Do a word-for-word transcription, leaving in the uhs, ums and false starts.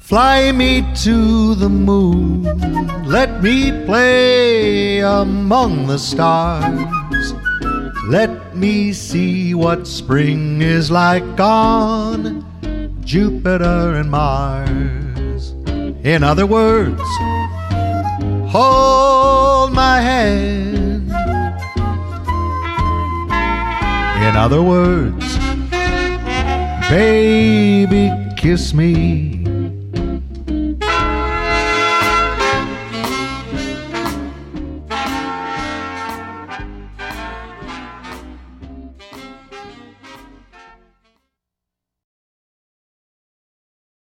Fly me to the moon, let me play among the stars. Let me see what spring is like on Jupiter and Mars. In other words, hold my hand. In other words, baby, kiss me.